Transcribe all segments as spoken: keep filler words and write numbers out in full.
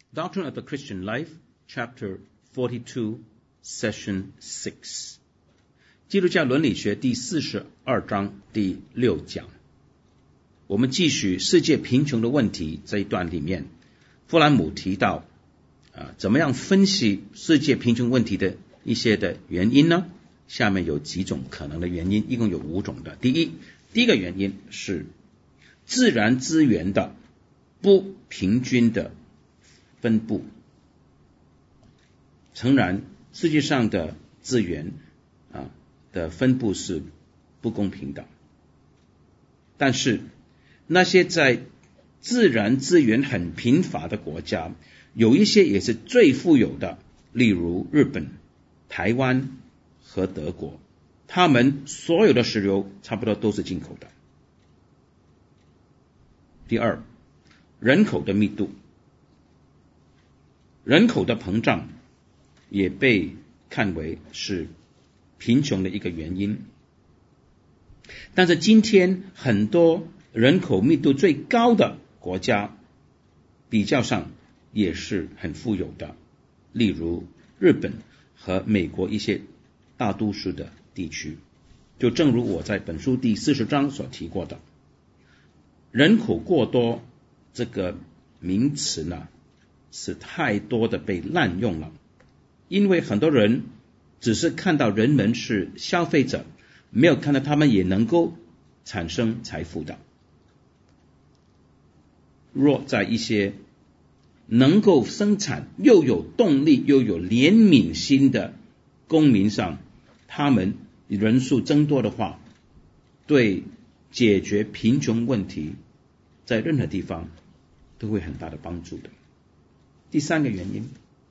Doctrine of the Christian Life, Chapter forty-two, Session six. 基督教伦理学第四十二章第六讲。我们继续世界贫穷的问题这一段里面，弗兰姆提到啊，怎么样分析世界贫穷问题的一些的原因呢？下面有几种可能的原因，一共有五种的。第一，第一个原因是自然资源的不平均的分布。诚然，世界上的资源啊的分布是不公平的，但是那些在自然资源很贫乏的国家，有一些也是最富有的，例如日本、台湾和德国，他们所有的石油差不多都是进口的。第二，人口的密度，人口的膨胀也被看为是贫穷的一个原因。但是今天很多人口密度最高的国家比较上也是很富有的，例如日本和美国一些大都市的地区。就正如我在本书第四十章所提过的，人口过多这个名词呢是太多的被滥用了，因为很多人只是看到人们是消费者，没有看到他们也能够产生财富的。若在一些能够生产又有动力又有怜悯心的公民上，他们人数增多的话，对解决贫穷问题在任何地方都会很大的帮助的。第三个原因，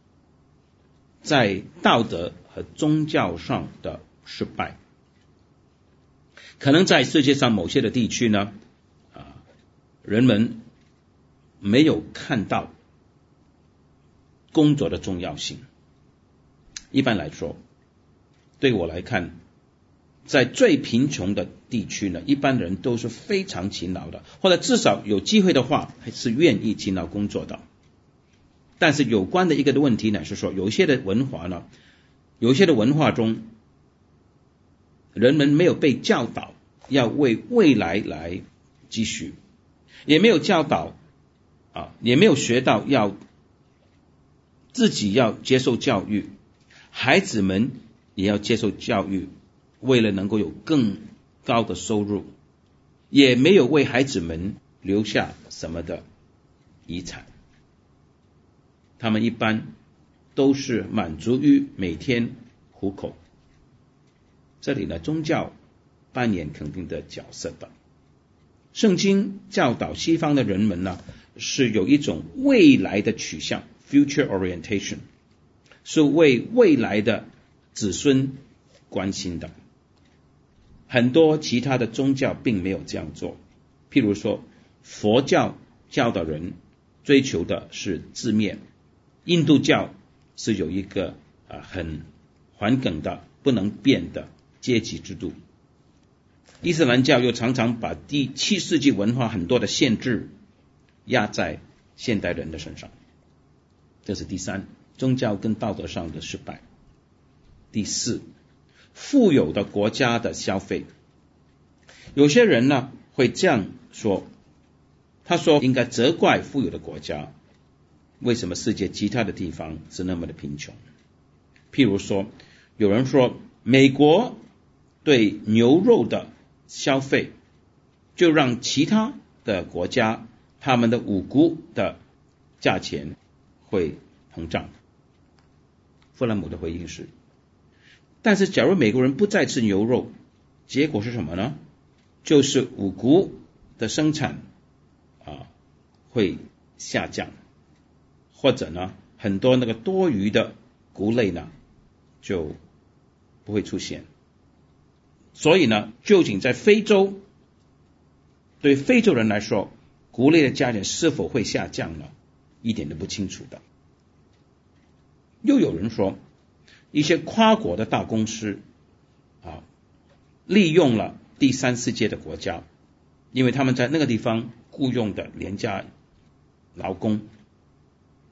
在道德和宗教上的失败。可能在世界上某些的地区呢，啊，人们没有看到工作的重要性。一般来说，对我来看，在最贫穷的地区呢，一般人都是非常勤劳的，或者至少有机会的话，还是愿意勤劳工作的。但是有关的一个的问题呢，是说有一些的文化呢，有一些的文化中，人们没有被教导要为未来来积蓄，也没有教导啊，也没有学到要自己要接受教育，孩子们也要接受教育，为了能够有更高的收入，也没有为孩子们留下什么的遗产。他们一般都是满足于每天糊口。这里呢，宗教扮演肯定的角色的。圣经教导西方的人们呢，是有一种未来的取向 future orientation， 是为未来的子孙关心的。很多其他的宗教并没有这样做。譬如说，佛教教导人追求的是自灭，印度教是有一个、呃、很顽梗的不能变的阶级制度，伊斯兰教又常常把第七世纪文化很多的限制压在现代人的身上。这是第三，宗教跟道德上的失败。第四，富有的国家的消费。有些人呢会这样说，他说应该责怪富有的国家，为什么世界其他的地方是那么的贫穷。譬如说，有人说美国对牛肉的消费就让其他的国家他们的五谷的价钱会膨胀。弗兰姆的回应是，但是假如美国人不再吃牛肉，结果是什么呢？就是五谷的生产啊会下降，或者呢很多那个多余的谷类呢就不会出现。所以呢，究竟在非洲，对非洲人来说，谷类的价钱是否会下降呢？一点都不清楚的。又有人说，一些跨国的大公司啊，利用了第三世界的国家，因为他们在那个地方雇用的廉价劳工，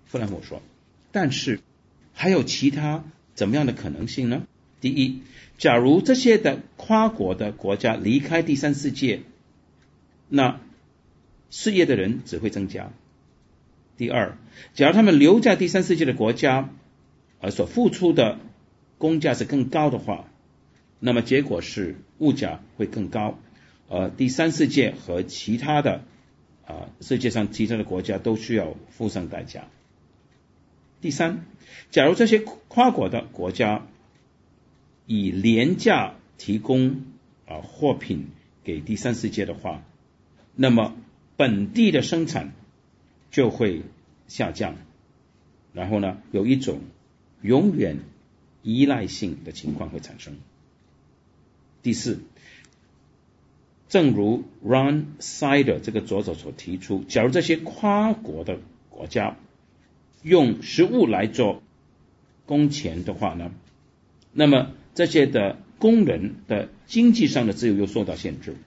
弗兰姆说，但是还有其他怎么样的可能性呢？第一，假如这些的跨国的国家离开第三世界，那失业的人只会增加。第二，假如他们留在第三世界的国家，而所付出的工价是更高的话，那么结果是物价会更高，呃，第三世界和其他的啊、呃、世界上其他的国家都需要付上代价。第三，假如这些跨国的国家以廉价提供啊、呃、货品给第三世界的话，那么本地的生产就会下降，然后呢，有一种永远依赖性的情况会产生。第四，正如 Ron Sider 这个作者所提出，假如这些跨国的国家用食物来做工钱的话呢，那么这些的工人的经济上的自由又受到限制，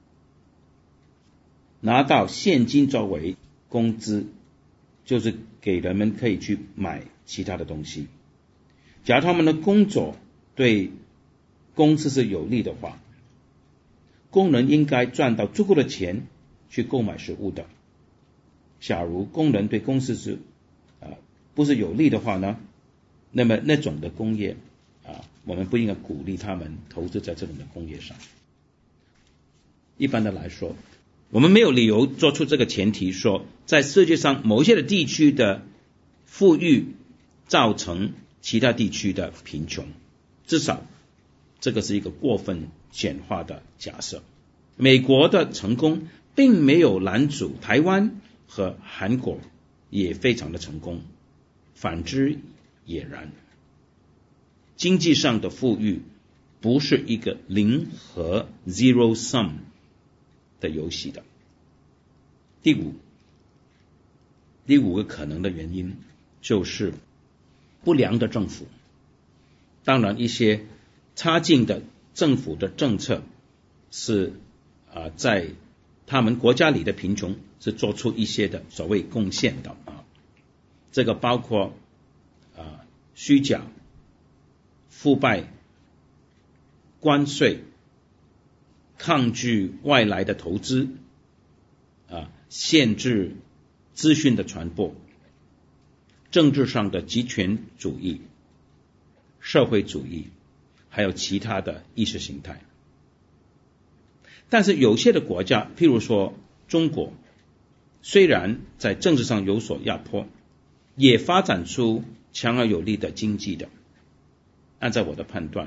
拿到现金作为工资，就是给人们可以去买其他的东西。假如他们的工作对公司是有利的话，工人应该赚到足够的钱去购买食物的。假如工人对公司是、呃、不是有利的话呢，那么那种的工业啊，我们不应该鼓励他们投资在这种的工业上。一般的来说，我们没有理由做出这个前提说，在世界上某些的地区的富裕造成其他地区的贫穷，至少这个是一个过分简化的假设。美国的成功并没有拦阻台湾和韩国也非常的成功，反之也然。经济上的富裕不是一个零和 zero sum 的游戏的。第五，第五个可能的原因就是不良的政府。当然，一些差劲的政府的政策是啊、呃，在他们国家里的贫穷是做出一些的所谓贡献的啊。这个包括啊、呃、虚假、腐败、关税、抗拒外来的投资啊、限制资讯的传播、政治上的极权主义、社会主义，还有其他的意识形态。但是有些的国家，譬如说中国，虽然在政治上有所压迫，也发展出强而有力的经济的。按照我的判断，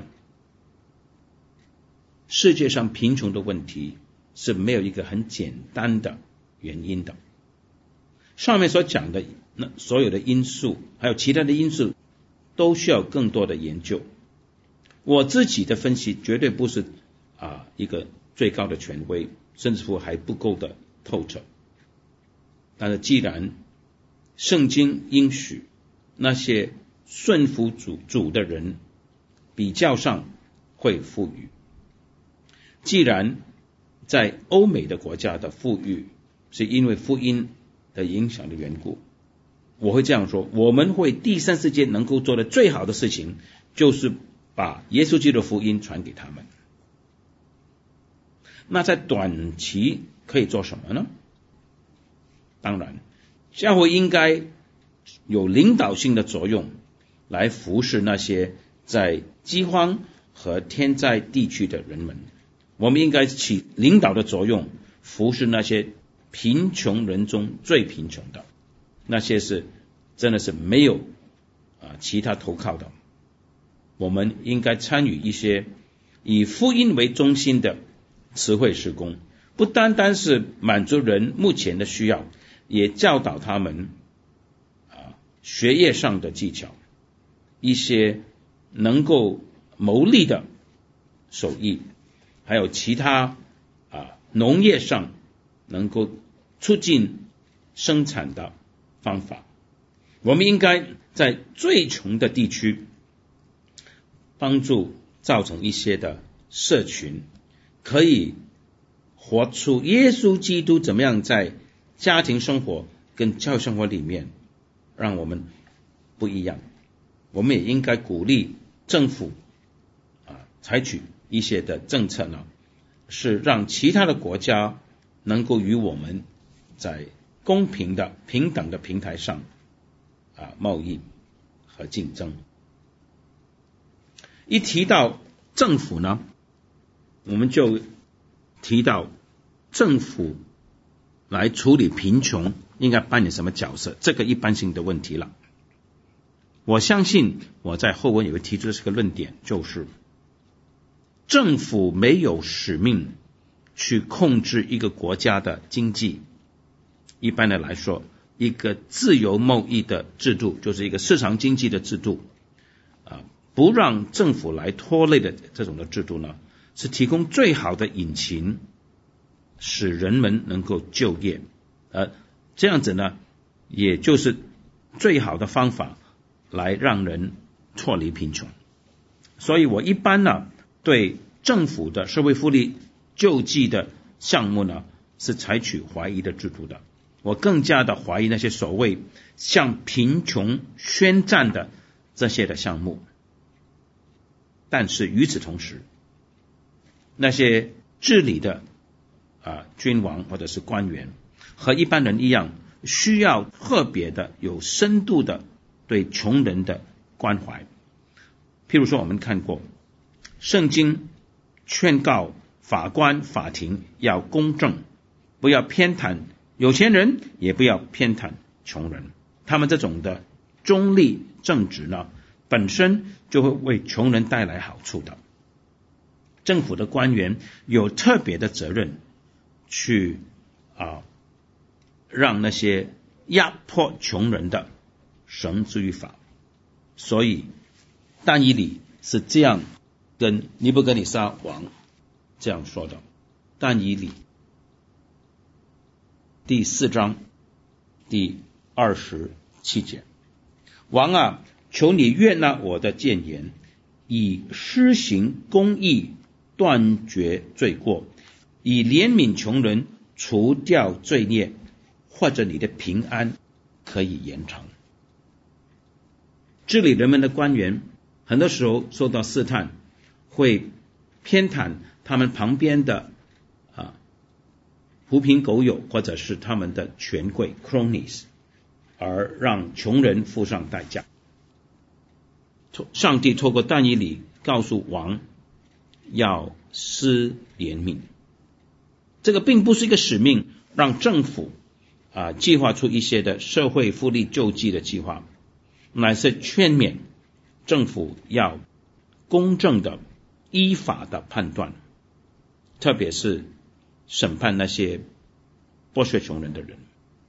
世界上贫穷的问题是没有一个很简单的原因的。上面所讲的那所有的因素，还有其他的因素，都需要更多的研究。我自己的分析绝对不是啊一个最高的权威，甚至乎还不够的透彻。但是既然圣经应许那些顺服主主的人比较上会富裕，既然在欧美的国家的富裕是因为福音的影响的缘故，我会这样说，我们会第三世界能够做的最好的事情，就是把耶稣基督的福音传给他们。那在短期可以做什么呢？当然，教会应该有领导性的作用，来服侍那些在饥荒和天灾地区的人们。我们应该起领导的作用，服侍那些贫穷人中最贫穷的，那些是真的是没有啊其他投靠的。我们应该参与一些以福音为中心的慈惠事工，不单单是满足人目前的需要，也教导他们啊学业上的技巧，一些能够牟利的手艺，还有其他啊农业上能够促进生产的方法。我们应该在最穷的地区帮助造成一些的社群，可以活出耶稣基督怎么样在家庭生活跟教育生活里面让我们不一样。我们也应该鼓励政府啊采取一些的政策呢，是让其他的国家能够与我们在公平的平等的平台上啊贸易和竞争。一提到政府呢，我们就提到政府来处理贫穷应该扮演什么角色，这个一般性的问题了。我相信我在后文也会提出这个论点，就是政府没有使命去控制一个国家的经济。一般的来说，一个自由贸易的制度，就是一个市场经济的制度啊，不让政府来拖累的这种的制度呢，是提供最好的引擎，使人们能够就业，而这样子呢，也就是最好的方法来让人脱离贫穷。所以我一般呢，对政府的社会福利救济的项目呢，是采取怀疑的制度的。我更加的怀疑那些所谓向贫穷宣战的这些的项目。但是与此同时，那些治理的啊君王或者是官员和一般人一样，需要特别的有深度的对穷人的关怀。譬如说我们看过圣经劝告法官法庭要公正，不要偏袒有钱人，也不要偏袒穷人。他们这种的中立正直呢，本身就会为穷人带来好处的。政府的官员有特别的责任去啊，让那些压迫穷人的绳之于法。所以但以理是这样跟尼布甲尼撒王这样说的。但以理第四章第二十七节，王啊，求你悦纳我的谏言，以施行公义断绝罪过，以怜悯穷人，除掉罪孽，或者你的平安可以延长。治理人们的官员很多时候受到试探，会偏袒他们旁边的啊狐朋狗友，或者是他们的权贵 cronies， 而让穷人付上代价。上帝透过但以理告诉王要施怜悯，这个并不是一个使命，让政府啊计划出一些的社会福利救济的计划，乃是劝勉政府要公正的依法的判断，特别是审判那些剥削穷人的人。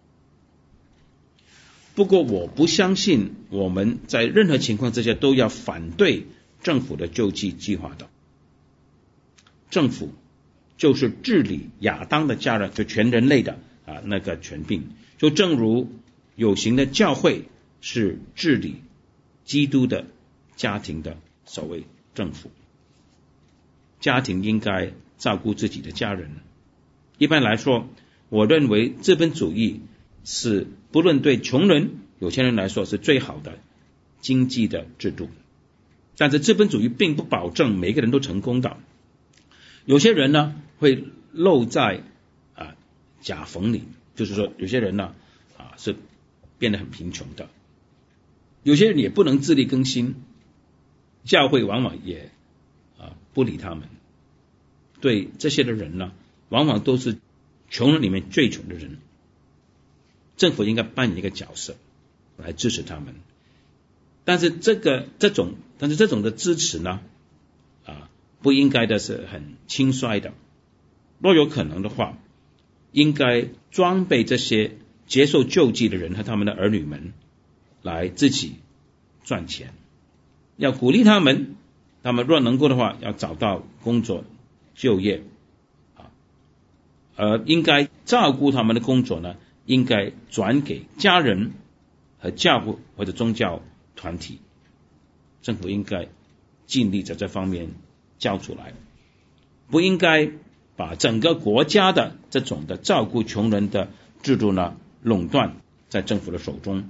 不过我不相信我们在任何情况之下都要反对政府的救济计划的。政府就是治理亚当的家人，就全人类的啊那个权柄，就正如有形的教会是治理基督的家庭的所谓政府。家庭应该照顾自己的家人。一般来说，我认为资本主义是不论对穷人有钱人来说是最好的经济的制度，但是资本主义并不保证每个人都成功的。有些人呢会漏在啊夹缝里，就是说有些人呢啊是变得很贫穷的，有些人也不能自力更新，教会往往也啊不理他们。对这些的人呢，往往都是穷人里面最穷的人。政府应该扮演一个角色来支持他们，但是这个这种但是这种的支持呢啊不应该的是很轻率的。若有可能的话，应该装备这些接受救济的人和他们的儿女们来自己赚钱，要鼓励他们，他们若能够的话要找到工作就业啊，而应该照顾他们的工作呢，应该转给家人和教会或者宗教团体。政府应该尽力在这方面交出来，不应该把整个国家的这种的照顾穷人的制度呢垄断在政府的手中，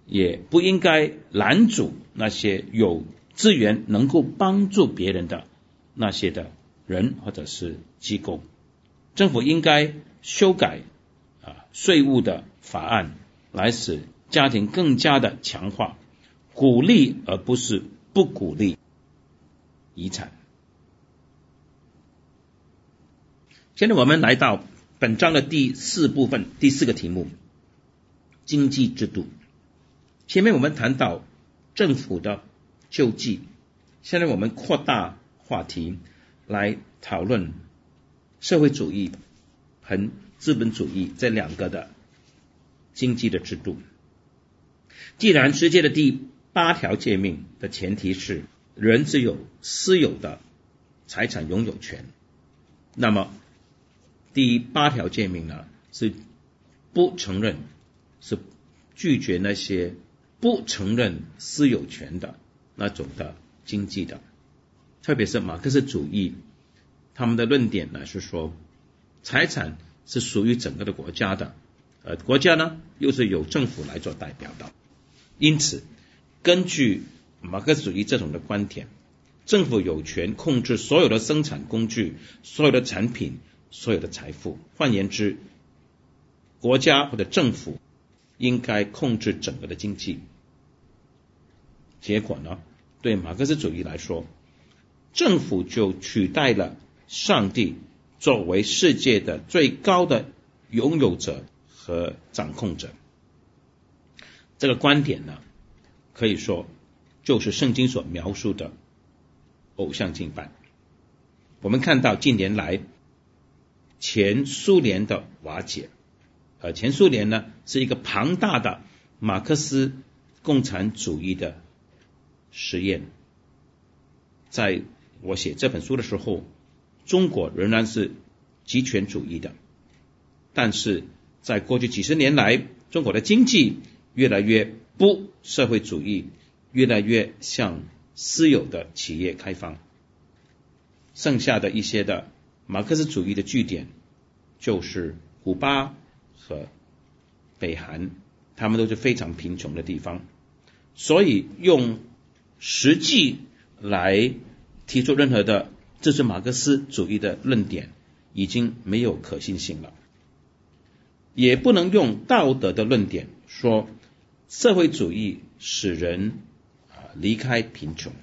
也不应该拦阻那些有资源能够帮助别人的那些的人或者是机构。政府应该修改啊税务的法案，来使家庭更加的强化，鼓励而不是不鼓励遗产。现在我们来到本章的第四部分，第四个题目，经济制度。前面我们谈到政府的救济，现在我们扩大话题来讨论社会主义和资本主义这两个的经济的制度。既然世界的第八条诫命的前提是人只有私有的财产拥有权，那么第八条诫命呢，是不承认，是拒绝那些不承认私有权的那种的经济的。特别是马克思主义，他们的论点呢是说，财产是属于整个的国家的，而国家呢又是由政府来做代表的。因此根据马克思主义这种的观点，政府有权控制所有的生产工具，所有的产品，所有的财富。换言之，国家或者政府应该控制整个的经济。结果呢，对马克思主义来说，政府就取代了上帝作为世界的最高的拥有者和掌控者。这个观点呢，可以说就是圣经所描述的偶像敬拜。我们看到近年来前苏联的瓦解，呃，前苏联呢是一个庞大的马克思共产主义的实验。在我写这本书的时候，中国仍然是极权主义的，但是在过去几十年来，中国的经济越来越不社会主义，越来越向私有的企业开放。剩下的一些的马克思主义的据点就是古巴和北韩，他们都是非常贫穷的地方，所以用实际来提出任何的支持马克思主义的论点已经没有可信性了。也不能用道德的论点说社会主义使人离开贫穷。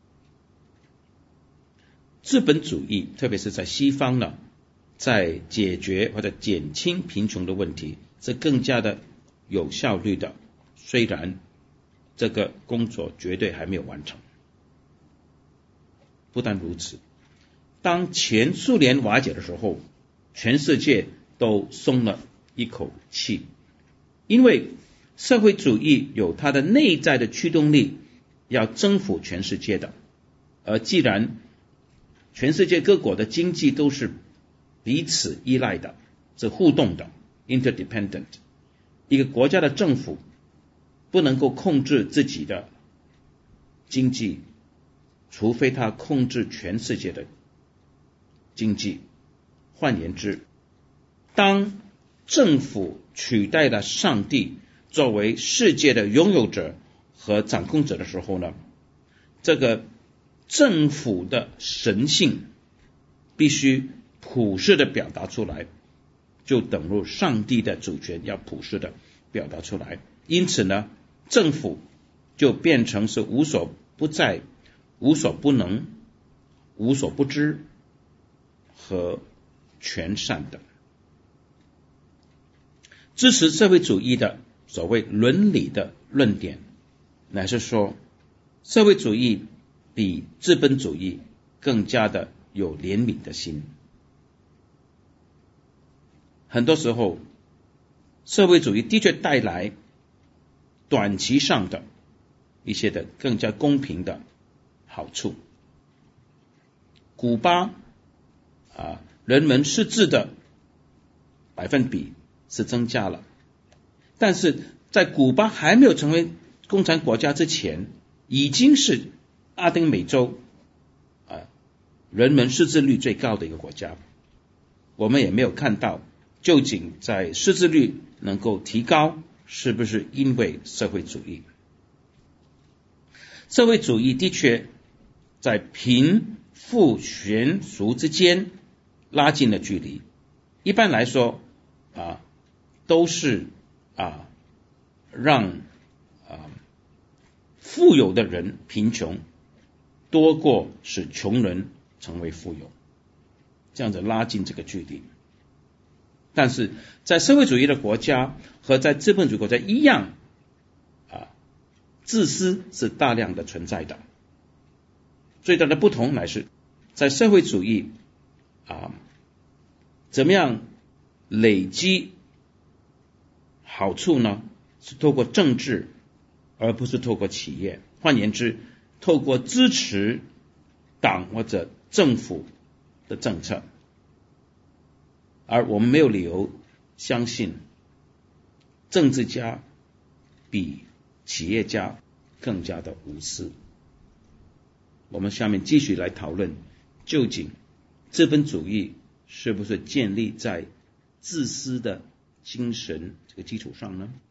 资本主义特别是在西方呢，在解决或者减轻贫穷的问题是更加的有效率的，虽然这个工作绝对还没有完成。不但如此，当前苏联瓦解的时候，全世界都松了一口气，因为社会主义有它的内在的驱动力，要征服全世界的。而既然全世界各国的经济都是彼此依赖的，是互动的 interdependent， 一个国家的政府不能够控制自己的经济，除非他控制全世界的经济。换言之，当政府取代了上帝作为世界的拥有者和掌控者的时候呢，这个政府的神性必须普世的表达出来，就等于上帝的主权要普世的表达出来。因此呢，政府就变成是无所不在、无所不能、无所不知和全善的。支持社会主义的所谓伦理的论点，乃是说社会主义比资本主义更加的有怜悯的心。很多时候社会主义的确带来短期上的一些的更加公平的好处。古巴啊，人们识字的百分比是增加了，但是在古巴还没有成为共产国家之前，已经是拉丁美洲啊人们识字率最高的一个国家。我们也没有看到究竟在识字率能够提高是不是因为社会主义？社会主义的确在贫富悬殊之间拉近了距离。一般来说啊，都是啊让啊富有的人贫穷多过使穷人成为富有，这样子拉近这个距离。但是在社会主义的国家和在资本主义国家一样啊，自私是大量的存在的。最大的不同乃是在社会主义啊，怎么样累积好处呢？是透过政治，而不是透过企业。换言之，透过支持党或者政府的政策。而我们没有理由相信政治家比企业家更加的无私。我们下面继续来讨论，究竟资本主义是不是建立在自私的精神这个基础上呢？